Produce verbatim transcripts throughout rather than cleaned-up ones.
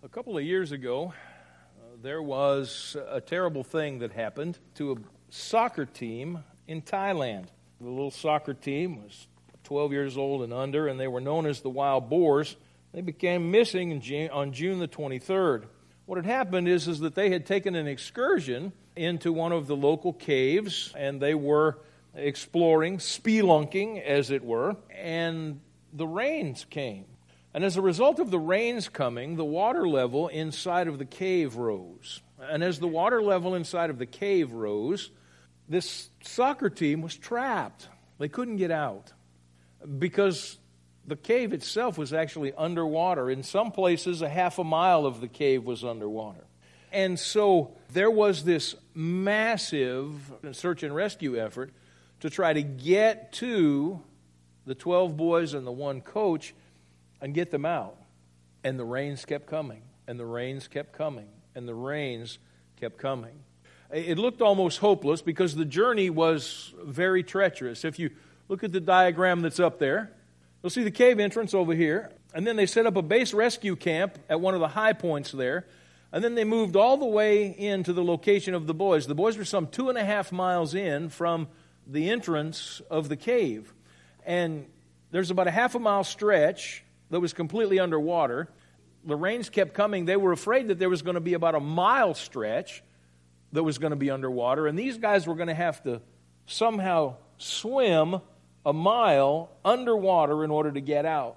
A couple of years ago, uh, there was a terrible thing that happened to a soccer team in Thailand. The little soccer team was twelve years old and under, and they were known as the Wild Boars. They became missing in June, on June the twenty-third. What had happened is, is that they had taken an excursion into one of the local caves, and they were exploring, spelunking, as it were, and the rains came. And as a result of the rains coming, the water level inside of the cave rose. And as the water level inside of the cave rose, this soccer team was trapped. They couldn't get out because the cave itself was actually underwater. In some places, a half a mile of the cave was underwater. And so there was this massive search and rescue effort to try to get to the twelve boys and the one coach and get them out. And the rains kept coming, and the rains kept coming, and the rains kept coming. It looked almost hopeless because the journey was very treacherous. If you look at the diagram that's up there, you'll see the cave entrance over here, and then they set up a base rescue camp at one of the high points there, and then they moved all the way into the location of the boys. The boys were some two and a half miles in from the entrance of the cave, and there's about a half a mile stretch that was completely underwater. The rains kept coming. They were afraid that there was going to be about a mile stretch that was going to be underwater, and these guys were going to have to somehow swim a mile underwater in order to get out.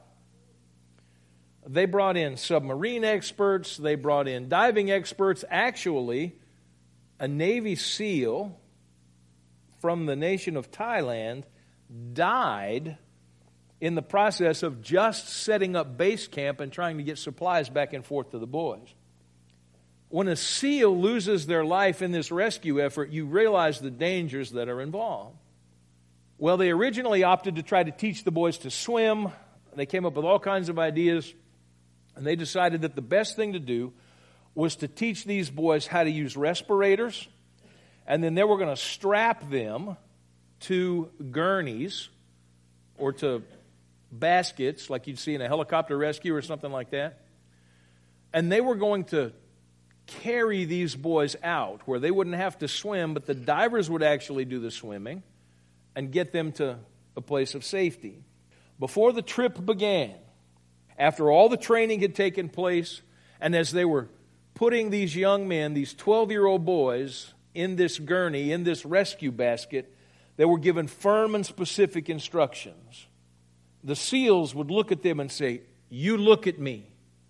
They brought in submarine experts. They brought in diving experts. Actually, a Navy SEAL from the nation of Thailand died in the process of just setting up base camp and trying to get supplies back and forth to the boys. When a SEAL loses their life in this rescue effort, you realize the dangers that are involved. Well, they originally opted to try to teach the boys to swim. They came up with all kinds of ideas, and they decided that the best thing to do was to teach these boys how to use respirators, and then they were going to strap them to gurneys or to baskets like you'd see in a helicopter rescue or something like that. And they were going to carry these boys out where they wouldn't have to swim, but the divers would actually do the swimming and get them to a place of safety. Before the trip began, after all the training had taken place, and as they were putting these young men, these twelve-year-old boys, in this gurney, in this rescue basket, they were given firm and specific instructions. The SEALs would look at them and say, "You look at me.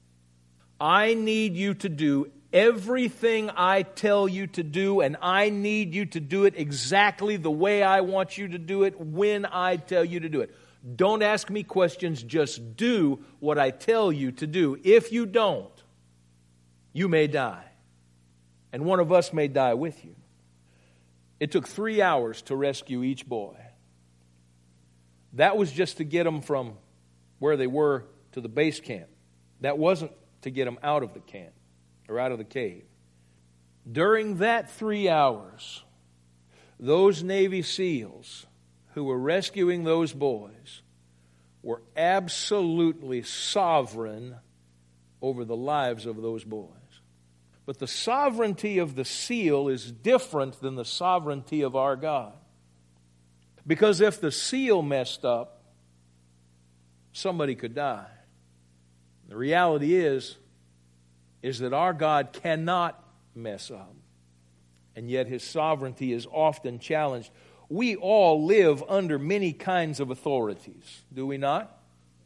I need you to do everything I tell you to do, and I need you to do it exactly the way I want you to do it when I tell you to do it. Don't ask me questions, just do what I tell you to do. If you don't, you may die, and one of us may die with you." It took three hours to rescue each boy. That was just to get them from where they were to the base camp. That wasn't to get them out of the camp or out of the cave. During that three hours, those Navy SEALs who were rescuing those boys were absolutely sovereign over the lives of those boys. But the sovereignty of the SEAL is different than the sovereignty of our God. Because if the SEAL messed up, somebody could die. The reality is, is that our God cannot mess up. And yet His sovereignty is often challenged. We all live under many kinds of authorities, do we not?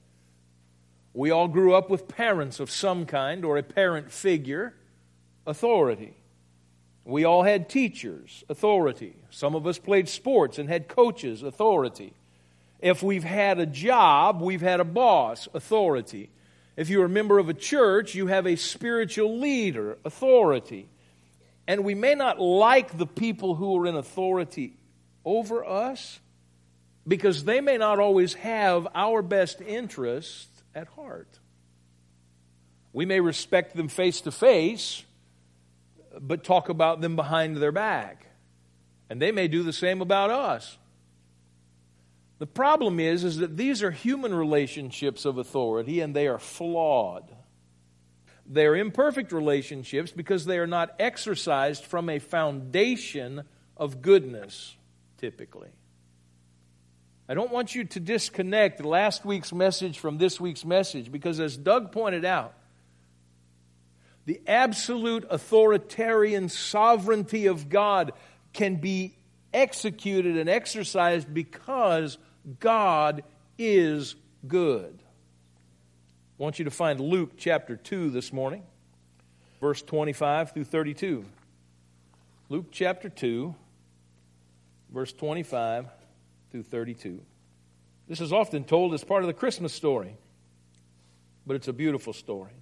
We all grew up with parents of some kind or a parent figure, authority. We all had teachers, authority. Some of us played sports and had coaches, authority. If we've had a job, we've had a boss, authority. If you're a member of a church, you have a spiritual leader, authority. And we may not like the people who are in authority over us because they may not always have our best interest at heart. We may respect them face to face, but talk about them behind their back. And they may do the same about us. The problem is, is that these are human relationships of authority, and they are flawed. They are imperfect relationships because they are not exercised from a foundation of goodness, typically. I don't want you to disconnect last week's message from this week's message because, as Doug pointed out, the absolute authoritarian sovereignty of God can be executed and exercised because God is good. I want you to find Luke chapter two this morning, verse twenty-five through thirty-two. Luke chapter two, verse twenty-five through thirty-two. This is often told as part of the Christmas story, but it's a beautiful story.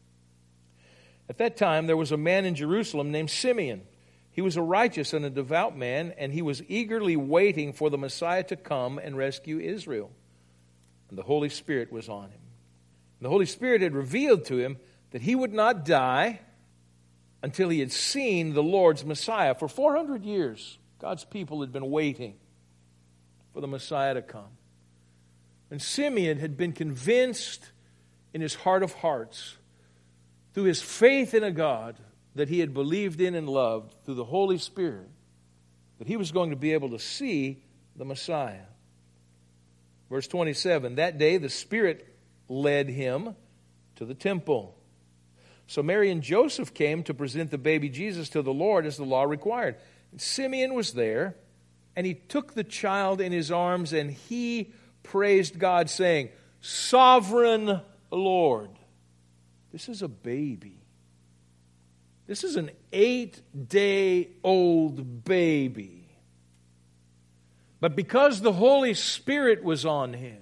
At that time, there was a man in Jerusalem named Simeon. He was a righteous and a devout man, and he was eagerly waiting for the Messiah to come and rescue Israel. And the Holy Spirit was on him. And the Holy Spirit had revealed to him that he would not die until he had seen the Lord's Messiah. For four hundred years, God's people had been waiting for the Messiah to come. And Simeon had been convinced in his heart of hearts, through his faith in a God that he had believed in and loved, through the Holy Spirit, that he was going to be able to see the Messiah. Verse twenty-seven, that day the Spirit led him to the temple. So Mary and Joseph came to present the baby Jesus to the Lord as the law required. And Simeon was there, and he took the child in his arms, and he praised God, saying, Sovereign Lord. This is a baby. This is an eight-day-old baby. But because the Holy Spirit was on him,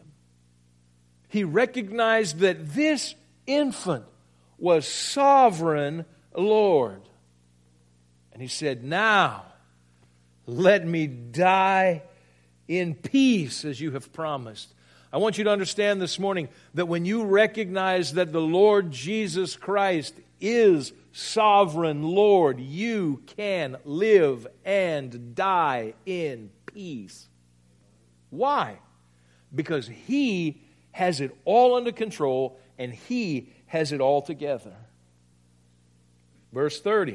he recognized that this infant was Sovereign Lord. And he said, now, let me die in peace as you have promised. I want you to understand this morning that when you recognize that the Lord Jesus Christ is Sovereign Lord, you can live and die in peace. Why? Because He has it all under control and He has it all together. Verse thirty,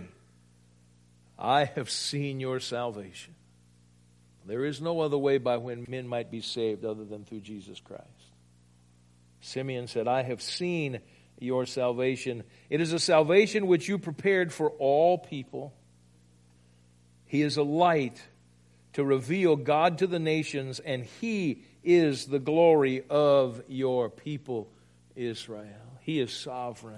I have seen your salvation. There is no other way by when men might be saved other than through Jesus Christ. Simeon said, I have seen your salvation. It is a salvation which you prepared for all people. He is a light to reveal God to the nations, and He is the glory of your people, Israel. He is sovereign.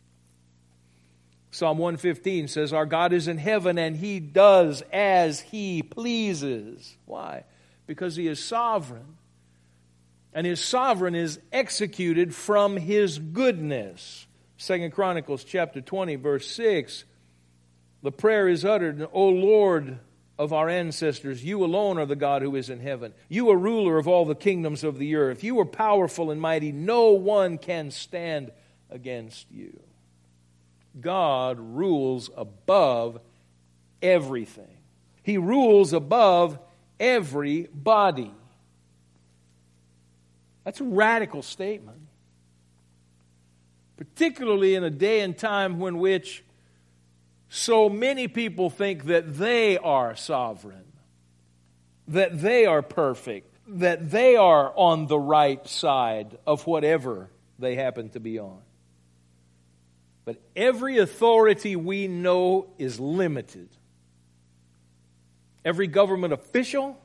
Psalm one fifteen says, our God is in heaven and He does as He pleases. Why? Because He is sovereign. And His sovereign is executed from His goodness. Second Chronicles chapter twenty, verse six. The prayer is uttered, O Lord of our ancestors, you alone are the God who is in heaven. You are ruler of all the kingdoms of the earth. You are powerful and mighty. No one can stand against you. God rules above everything. He rules above everybody. That's a radical statement. Particularly in a day and time when which so many people think that they are sovereign, that they are perfect, that they are on the right side of whatever they happen to be on. But every authority we know is limited. Every government official,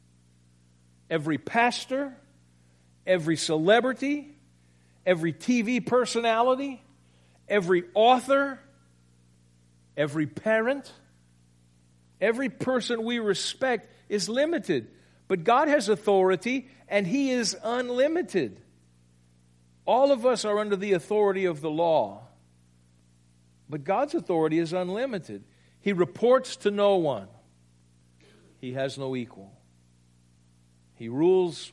every pastor, every celebrity, every T V personality, every author, every parent, every person we respect is limited. But God has authority, and He is unlimited. All of us are under the authority of the law. But God's authority is unlimited. He reports to no one. He has no equal. He rules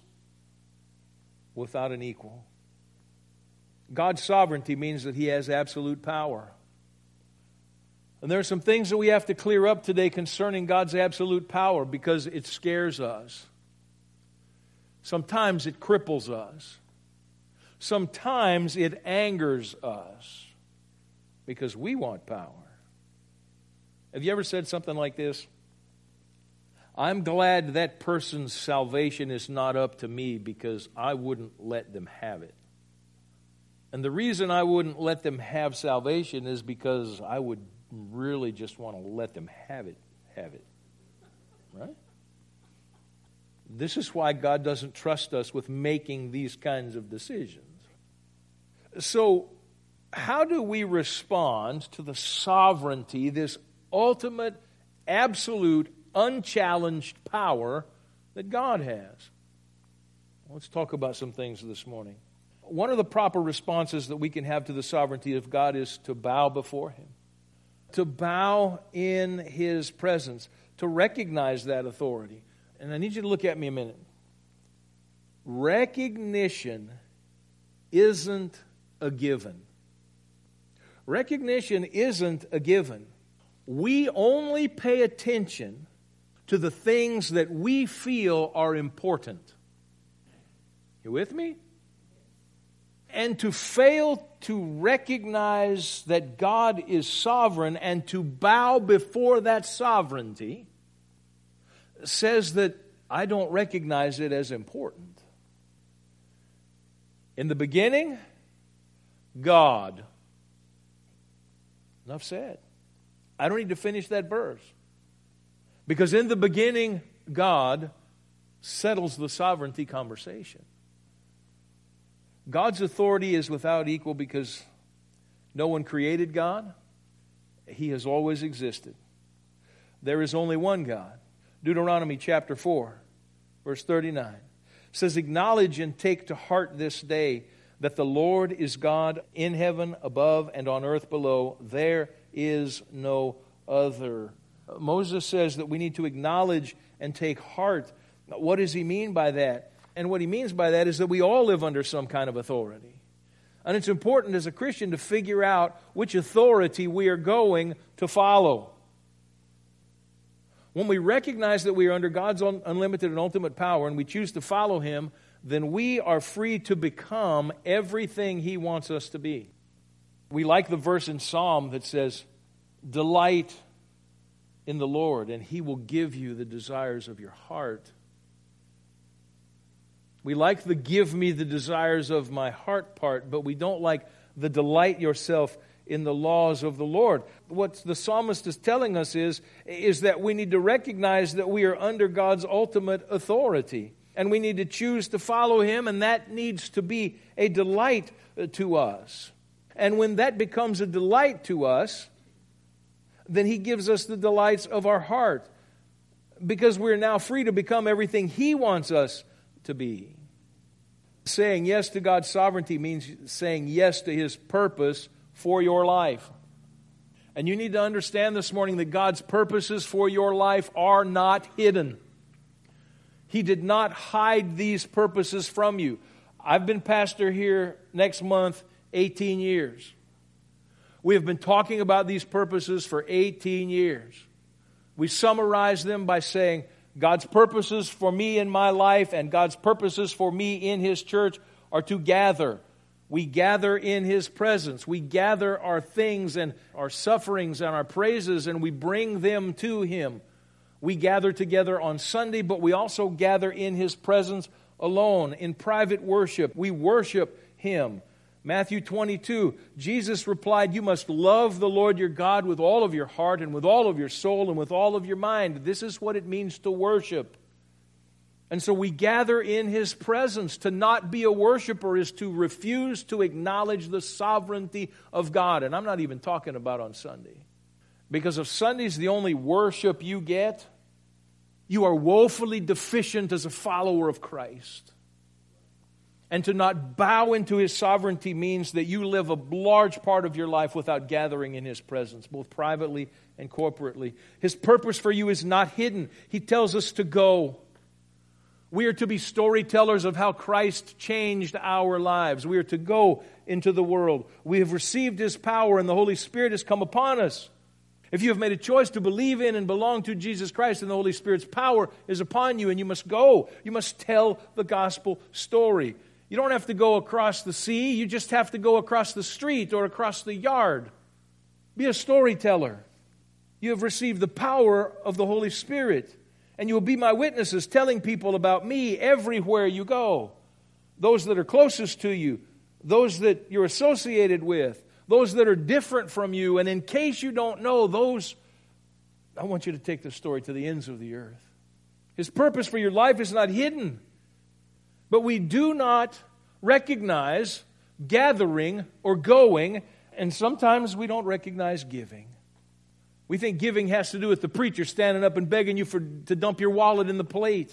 without an equal. God's sovereignty means that He has absolute power. And there are some things that we have to clear up today concerning God's absolute power because it scares us. Sometimes it cripples us. Sometimes it angers us. because we want power. Have you ever said something like this? I'm glad that person's salvation is not up to me because I wouldn't let them have it. And the reason I wouldn't let them have salvation is because I would really just want to let them have it, have it. Right? This is why God doesn't trust us with making these kinds of decisions. So, how do we respond to the sovereignty, this ultimate, absolute, unchallenged power that God has? Let's talk about some things this morning. One of the proper responses that we can have to the sovereignty of God is to bow before Him, to bow in His presence, to recognize that authority. And I need you to look at me a minute. Recognition isn't a given. Recognition isn't a given. We only pay attention to the things that we feel are important. You with me? And to fail to recognize that God is sovereign and to bow before that sovereignty says that I don't recognize it as important. In the beginning, God. Enough said. I don't need to finish that verse. Because in the beginning, God settles the sovereignty conversation. God's authority is without equal because no one created God. He has always existed. There is only one God. Deuteronomy chapter four, verse thirty-nine says, "Acknowledge and take to heart this day that the Lord is God in heaven above and on earth below. There is no other." Moses says that we need to acknowledge and take heart. What does he mean by that? And what he means by that is that we all live under some kind of authority. And it's important as a Christian to figure out which authority we are going to follow. When we recognize that we are under God's unlimited and ultimate power and we choose to follow Him, then we are free to become everything He wants us to be. We like the verse in Psalm that says, "Delight in the Lord, and He will give you the desires of your heart." We like the "give me the desires of my heart" part, but we don't like the "delight yourself in the laws of the Lord." What the psalmist is telling us is, is that we need to recognize that we are under God's ultimate authority. And we need to choose to follow Him, and that needs to be a delight to us. And when that becomes a delight to us, then He gives us the delights of our heart, because we're now free to become everything He wants us to be. Saying yes to God's sovereignty means saying yes to His purpose for your life. And you need to understand this morning that God's purposes for your life are not hidden. He did not hide these purposes from you. I've been pastor here next month eighteen years. We have been talking about these purposes for eighteen years. We summarize them by saying God's purposes for me in my life and God's purposes for me in His church are to gather. We gather in His presence. We gather our things and our sufferings and our praises, and we bring them to Him. We gather together on Sunday, but we also gather in His presence alone, in private worship. We worship Him. Matthew twenty-two, Jesus replied, "You must love the Lord your God with all of your heart and with all of your soul and with all of your mind." This is what it means to worship. And so we gather in His presence. To not be a worshiper is to refuse to acknowledge the sovereignty of God. And I'm not even talking about on Sunday. Because if Sunday's the only worship you get, you are woefully deficient as a follower of Christ. And to not bow into His sovereignty means that you live a large part of your life without gathering in His presence, both privately and corporately. His purpose for you is not hidden. He tells us to go. We are to be storytellers of how Christ changed our lives. We are to go into the world. We have received His power, and the Holy Spirit has come upon us. If you have made a choice to believe in and belong to Jesus Christ, then the Holy Spirit's power is upon you, and you must go. You must tell the gospel story. You don't have to go across the sea. You just have to go across the street or across the yard. Be a storyteller. You have received the power of the Holy Spirit, and you will be my witnesses, telling people about me everywhere you go. Those that are closest to you, those that you're associated with, those that are different from you, and in case you don't know, those, I want you to take this story to the ends of the earth. His purpose for your life is not hidden, but we do not recognize gathering or going, and sometimes we don't recognize giving. We think giving has to do with the preacher standing up and begging you for to dump your wallet in the plate.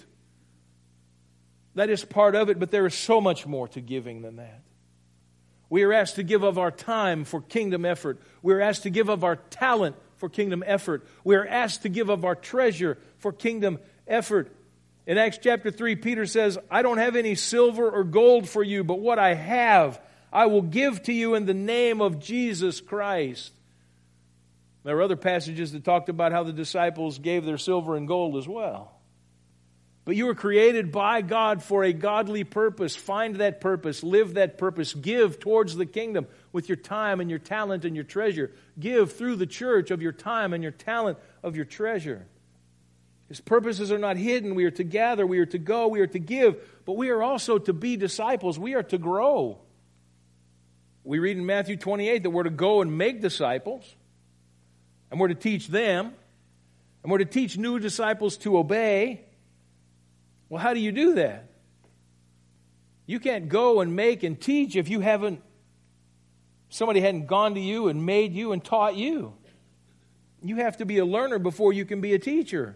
That is part of it, but there is so much more to giving than that. We are asked to give of our time for kingdom effort. We are asked to give of our talent for kingdom effort. We are asked to give of our treasure for kingdom effort. In Acts chapter three, Peter says, I don't have any silver or gold for you, but what I have, I will give to you in the name of Jesus Christ. There are other passages that talked about how the disciples gave their silver and gold as well. But you were created by God for a godly purpose. Find that purpose. Live that purpose. Give towards the kingdom with your time and your talent and your treasure. Give through the church of your time and your talent of your treasure. His purposes are not hidden. We are to gather. We are to go. We are to give. But we are also to be disciples. We are to grow. We read in Matthew twenty-eight that we're to go and make disciples. And we're to teach them. And we're to teach new disciples to obey. Well, how do you do that? You can't go and make and teach if you haven't, somebody hadn't gone to you and made you and taught you. You have to be a learner before you can be a teacher.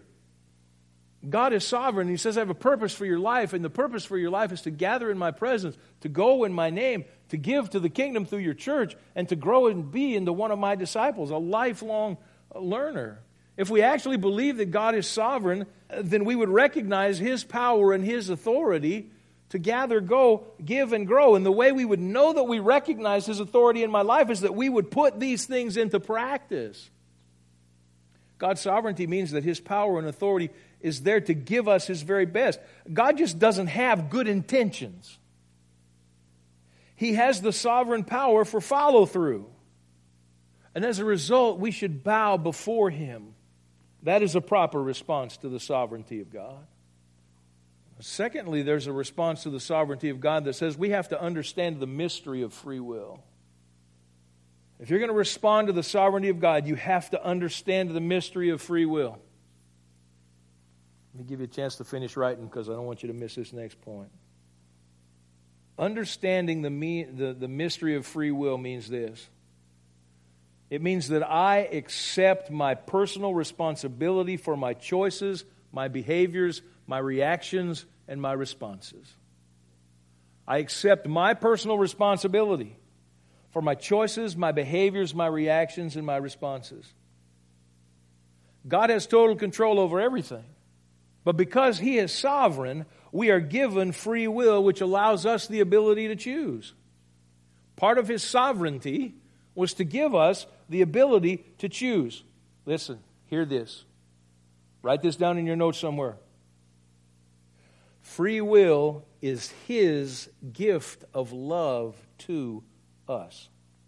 God is sovereign. He says, I have a purpose for your life, and the purpose for your life is to gather in my presence, to go in my name, to give to the kingdom through your church, and to grow and be into one of my disciples, a lifelong learner. If we actually believe that God is sovereign, then we would recognize His power and His authority to gather, go, give, and grow. And the way we would know that we recognize His authority in my life is that we would put these things into practice. God's sovereignty means that His power and authority is there to give us His very best. God just doesn't have good intentions. He has the sovereign power for follow-through. And as a result, we should bow before Him. That is a proper response to the sovereignty of God. Secondly, there's a response to the sovereignty of God that says we have to understand the mystery of free will. If you're going to respond to the sovereignty of God, you have to understand the mystery of free will. Let me give you a chance to finish writing because I don't want you to miss this next point. Understanding the, me, the, the mystery of free will means this. It means that I accept my personal responsibility for my choices, my behaviors, my reactions, and my responses. I accept my personal responsibility for my choices, my behaviors, my reactions, and my responses. God has total control over everything. But because He is sovereign, we are given free will, which allows us the ability to choose. Part of His sovereignty was to give us the ability to choose. Listen, hear this. Write this down in your notes somewhere. Free will is His gift of love to us.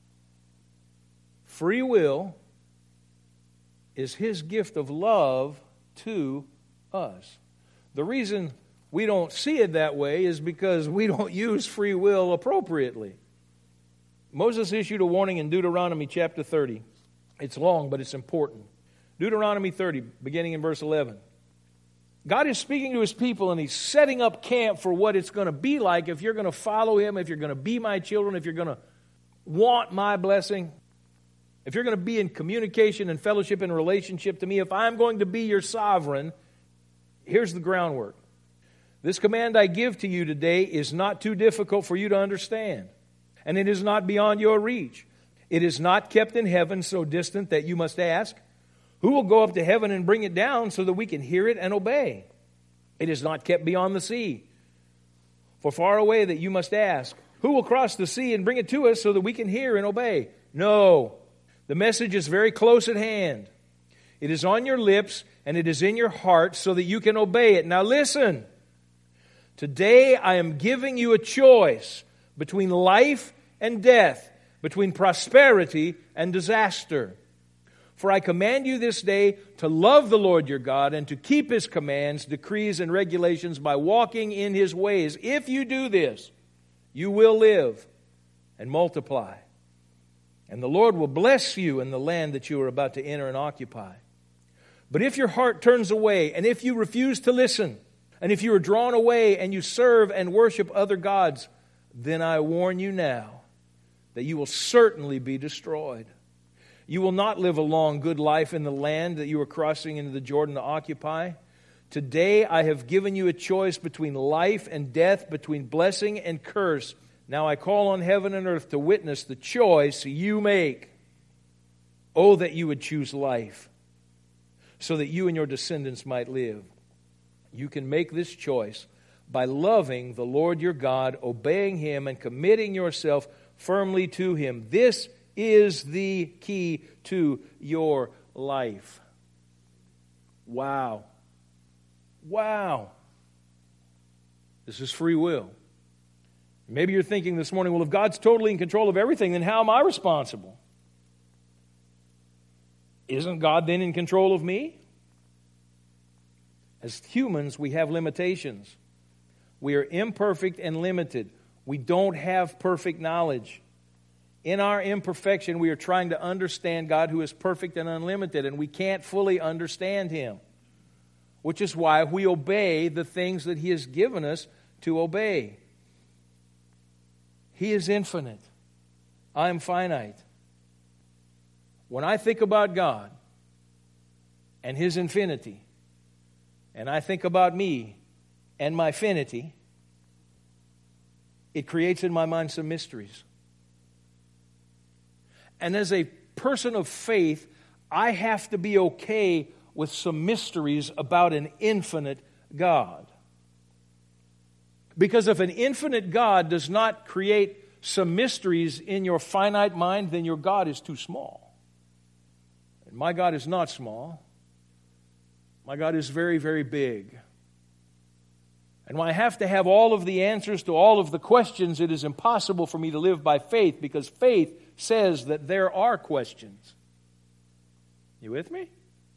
Free will is His gift of love to us. The reason we don't see it that way is because we don't use free will appropriately. Moses issued a warning in Deuteronomy chapter thirty. It's long, but it's important. Deuteronomy thirty, beginning in verse eleven. God is speaking to His people, and He's setting up camp for what it's going to be like if you're going to follow Him, if you're going to be my children, if you're going to want my blessing, if you're going to be in communication and fellowship and relationship to me, if I'm going to be your sovereign, here's the groundwork. This command I give to you today is not too difficult for you to understand, and it is not beyond your reach. It is not kept in heaven so distant that you must ask, who will go up to heaven and bring it down so that we can hear it and obey? It is not kept beyond the sea, for far away that you must ask, who will cross the sea and bring it to us so that we can hear and obey? No, the message is very close at hand. It is on your lips and it is in your heart so that you can obey it. Now listen, today I am giving you a choice between life and death, between prosperity and disaster. For I command you this day to love the Lord your God and to keep His commands, decrees, and regulations by walking in His ways. If you do this, you will live and multiply. And the Lord will bless you in the land that you are about to enter and occupy. But if your heart turns away, and if you refuse to listen, and if you are drawn away and you serve and worship other gods, then I warn you now that you will certainly be destroyed. You will not live a long, good life in the land that you are crossing into the Jordan to occupy. Today I have given you a choice between life and death, between blessing and curse. Now I call on heaven and earth to witness the choice you make. Oh, that you would choose life, so that you and your descendants might live. You can make this choice by loving the Lord your God, obeying Him, and committing yourself firmly to Him. This is the key to your life. Wow. Wow. This is free will. Maybe you're thinking this morning, well, if God's totally in control of everything, then how am I responsible? Isn't God then in control of me? As humans, we have limitations. We are imperfect and limited. We don't have perfect knowledge. In our imperfection, we are trying to understand God who is perfect and unlimited, and we can't fully understand Him, which is why we obey the things that He has given us to obey. He is infinite. I am finite. When I think about God and His infinity, and I think about me and my finity, it creates in my mind some mysteries. And as a person of faith, I have to be okay with some mysteries about an infinite God. Because if an infinite God does not create some mysteries in your finite mind, then your God is too small. And my God is not small. My God is very, very big. And when I have to have all of the answers to all of the questions, it is impossible for me to live by faith, because faith says that there are questions. You with me?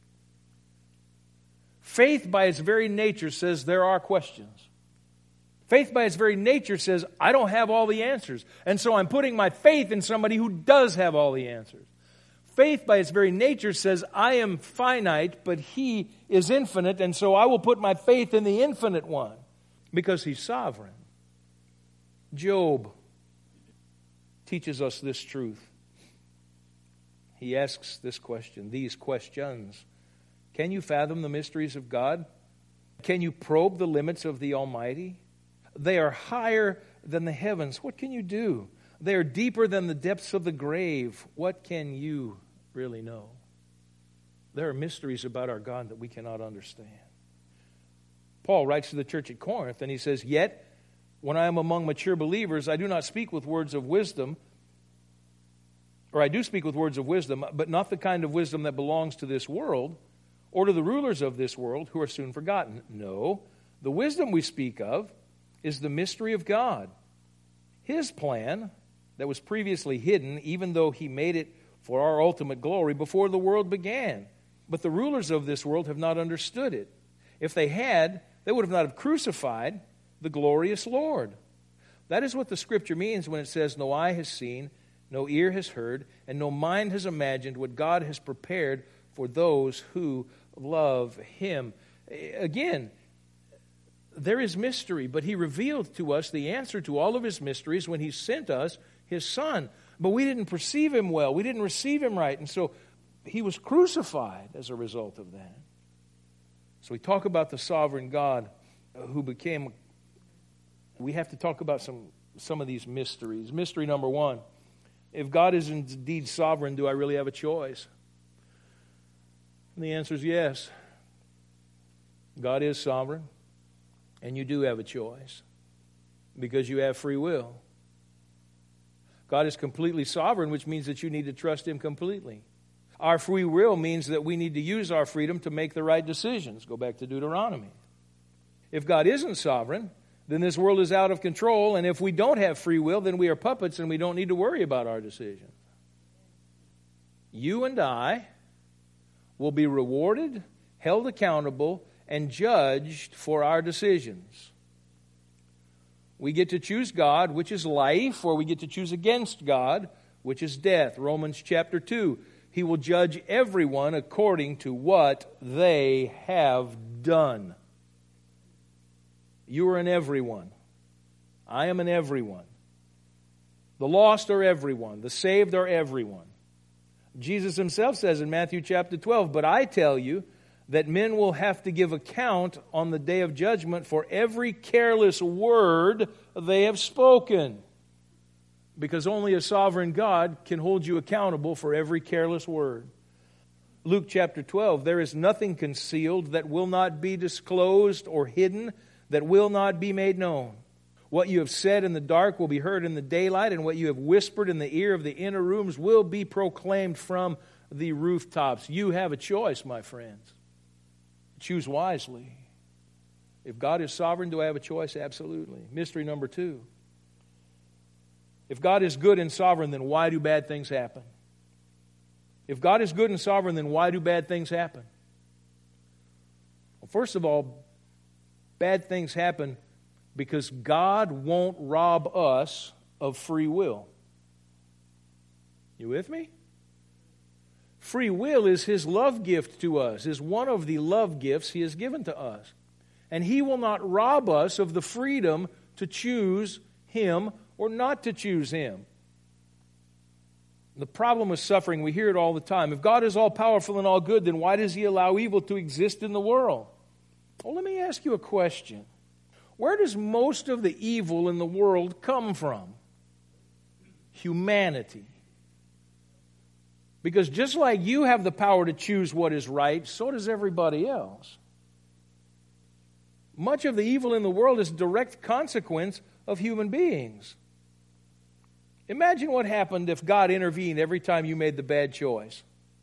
Faith by its very nature says there are questions. Faith by its very nature says I don't have all the answers, and so I'm putting my faith in somebody who does have all the answers. Faith by its very nature says I am finite, but He is infinite, and so I will put my faith in the infinite one, because He's sovereign. Job teaches us this truth. He asks this question, these questions. Can you fathom the mysteries of God? Can you probe the limits of the Almighty? They are higher than the heavens. What can you do? They are deeper than the depths of the grave. What can you really know? There are mysteries about our God that we cannot understand. Paul writes to the church at Corinth, and he says, "Yet, when I am among mature believers, I do not speak with words of wisdom, or I do speak with words of wisdom, but not the kind of wisdom that belongs to this world, or to the rulers of this world who are soon forgotten. No, the wisdom we speak of is the mystery of God. His plan that was previously hidden, even though He made it for our ultimate glory before the world began. But the rulers of this world have not understood it. If they had, they would have not have crucified the glorious Lord." That is what the Scripture means when it says, "No eye has seen, no ear has heard, and no mind has imagined what God has prepared for those who love Him." Again, there is mystery, but He revealed to us the answer to all of His mysteries when He sent us His Son. But we didn't perceive Him well. We didn't receive Him right. And so He was crucified as a result of that. So we talk about the sovereign God who became... We have to talk about some, some of these mysteries. Mystery number one, if God is indeed sovereign, do I really have a choice? And the answer is yes. God is sovereign, and you do have a choice because you have free will. God is completely sovereign, which means that you need to trust Him completely. Our free will means that we need to use our freedom to make the right decisions. Go back to Deuteronomy. If God isn't sovereign, then this world is out of control, and if we don't have free will, then we are puppets and we don't need to worry about our decisions. You and I will be rewarded, held accountable, and judged for our decisions. We get to choose God, which is life, or we get to choose against God, which is death. Romans chapter two. He will judge everyone according to what they have done. You are an everyone. I am an everyone. The lost are everyone. The saved are everyone. Jesus himself says in Matthew chapter twelve, "But I tell you that men will have to give account on the day of judgment for every careless word they have spoken." Because only a sovereign God can hold you accountable for every careless word. Luke chapter twelve, "There is nothing concealed that will not be disclosed, or hidden that will not be made known. What you have said in the dark will be heard in the daylight, and what you have whispered in the ear of the inner rooms will be proclaimed from the rooftops." You have a choice, my friends. Choose wisely. If God is sovereign, do I have a choice? Absolutely. Mystery number two. If God is good and sovereign, then why do bad things happen? If God is good and sovereign, then why do bad things happen? Well, first of all, bad things happen because God won't rob us of free will. You with me? Free will is His love gift to us, is one of the love gifts He has given to us. And He will not rob us of the freedom to choose Him or not to choose Him. The problem with suffering, we hear it all the time. If God is all-powerful and all good, then why does He allow evil to exist in the world? Well, let me ask you a question. Where does most of the evil in the world come from? Humanity. Because just like you have the power to choose what is right, so does everybody else. Much of the evil in the world is a direct consequence of human beings. Imagine what happened if God intervened every time you made the bad choice.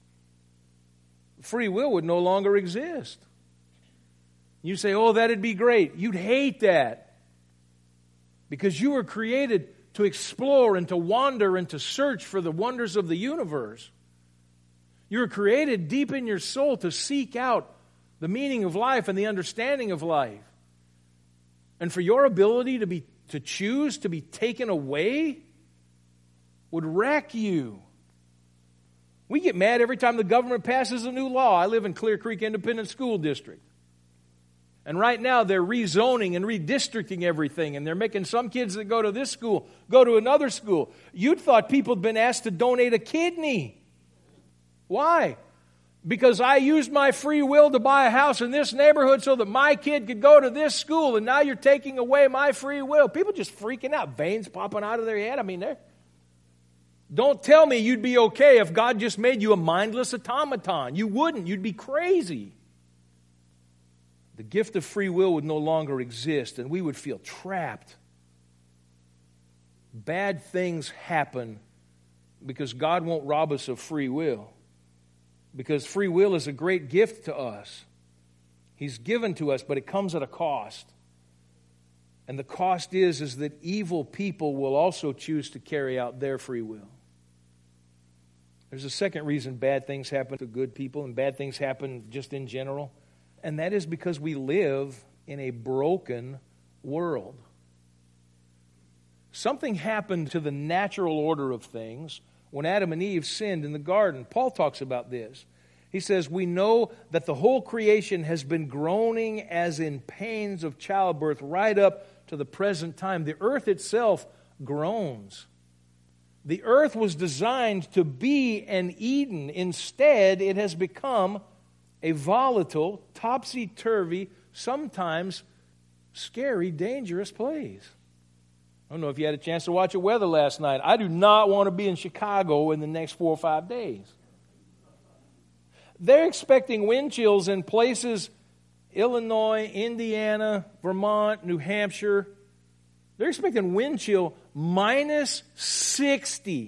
Free will would no longer exist. You say, "Oh, that'd be great." You'd hate that. Because you were created to explore and to wander and to search for the wonders of the universe. You were created deep in your soul to seek out the meaning of life and the understanding of life. And for your ability to be to choose to be taken away would wreck you. We get mad every time the government passes a new law. I live in Clear Creek Independent School District. And right now they're rezoning and redistricting everything. And they're making some kids that go to this school go to another school. You'd thought people had been asked to donate a kidney. Why? Because I used my free will to buy a house in this neighborhood so that my kid could go to this school. And now you're taking away my free will. People just freaking out. Veins popping out of their head. I mean, they're... Don't tell me you'd be okay if God just made you a mindless automaton. You wouldn't. You'd be crazy. The gift of free will would no longer exist, and we would feel trapped. Bad things happen because God won't rob us of free will. Because free will is a great gift to us. He's given to us, but it comes at a cost. And the cost is, is that evil people will also choose to carry out their free will. There's a second reason bad things happen to good people, and bad things happen just in general. And that is because we live in a broken world. Something happened to the natural order of things when Adam and Eve sinned in the garden. Paul talks about this. He says, "We know that the whole creation has been groaning as in pains of childbirth right up to the present time." The earth itself groans. The earth was designed to be an Eden. Instead, it has become a volatile, topsy-turvy, sometimes scary, dangerous place. I don't know if you had a chance to watch the weather last night. I do not want to be in Chicago in the next four or five days. They're expecting wind chills in places, Illinois, Indiana, Vermont, New Hampshire. They're expecting wind chill minus sixty.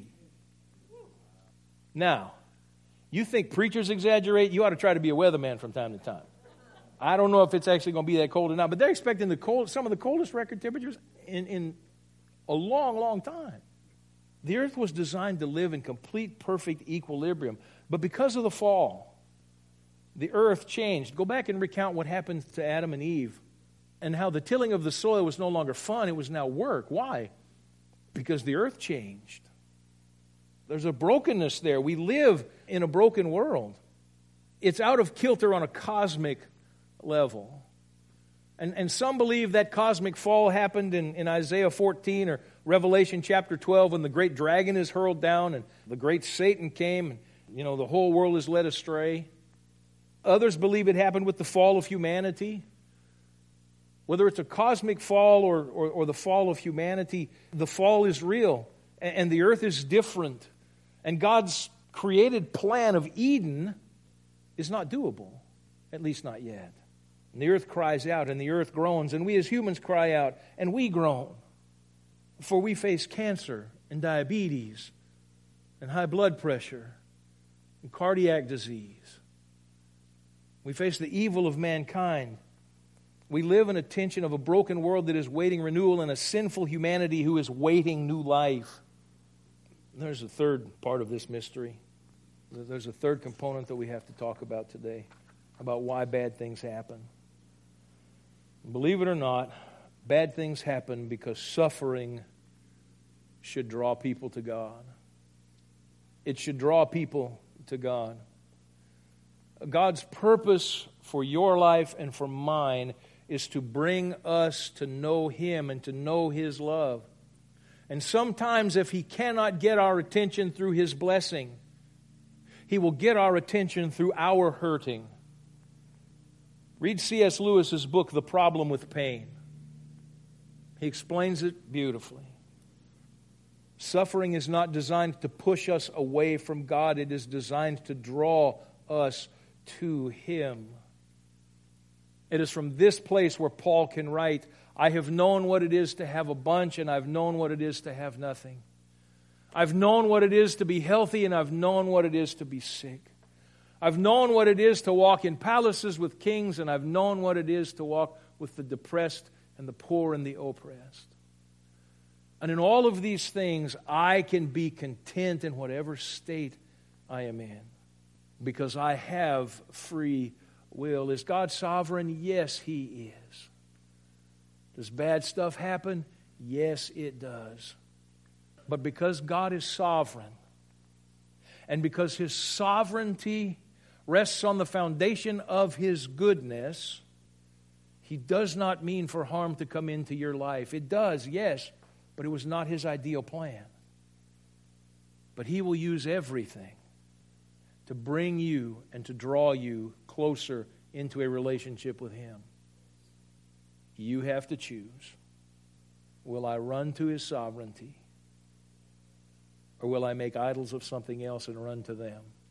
Now, you think preachers exaggerate? You ought to try to be a weatherman from time to time. I don't know if it's actually going to be that cold or not, but they're expecting the cold, some of the coldest record temperatures in, in a long, long time. The earth was designed to live in complete, perfect equilibrium. But because of the fall, the earth changed. Go back and recount what happened to Adam and Eve and how the tilling of the soil was no longer fun, it was now work. Why? Because the earth changed. There's a brokenness there. We live in a broken world. It's out of kilter on a cosmic level. And, and some believe that cosmic fall happened in, in Isaiah fourteen or Revelation chapter twelve when the great dragon is hurled down and the great Satan came and, you know, the whole world is led astray. Others believe it happened with the fall of humanity. Whether it's a cosmic fall or, or, or the fall of humanity, the fall is real and, and the earth is different. And God's created plan of Eden is not doable, at least not yet. And the earth cries out and the earth groans, and we as humans cry out and we groan. For we face cancer and diabetes and high blood pressure and cardiac disease. We face the evil of mankind. We live in a tension of a broken world that is waiting renewal and a sinful humanity who is waiting new life. And there's a third part of this mystery. There's a third component that we have to talk about today, about why bad things happen. Believe it or not, bad things happen because suffering should draw people to God. It should draw people to God. God's purpose for your life and for mine is to bring us to know Him and to know His love. And sometimes if He cannot get our attention through His blessing, He will get our attention through our hurting. Read C S Lewis's book, The Problem with Pain. He explains it beautifully. Suffering is not designed to push us away from God. It is designed to draw us to Him. It is from this place where Paul can write, I have known what it is to have a bunch, and I've known what it is to have nothing. I've known what it is to be healthy, and I've known what it is to be sick. I've known what it is to walk in palaces with kings, and I've known what it is to walk with the depressed and the poor and the oppressed. And in all of these things, I can be content in whatever state I am in, because I have free will. Is God sovereign? Yes, He is. Does bad stuff happen? Yes, it does. But because God is sovereign, and because His sovereignty rests on the foundation of His goodness, He does not mean for harm to come into your life. It does, yes, but it was not His ideal plan. But He will use everything to bring you and to draw you closer into a relationship with Him. You have to choose. Will I run to His sovereignty, or will I make idols of something else and run to them?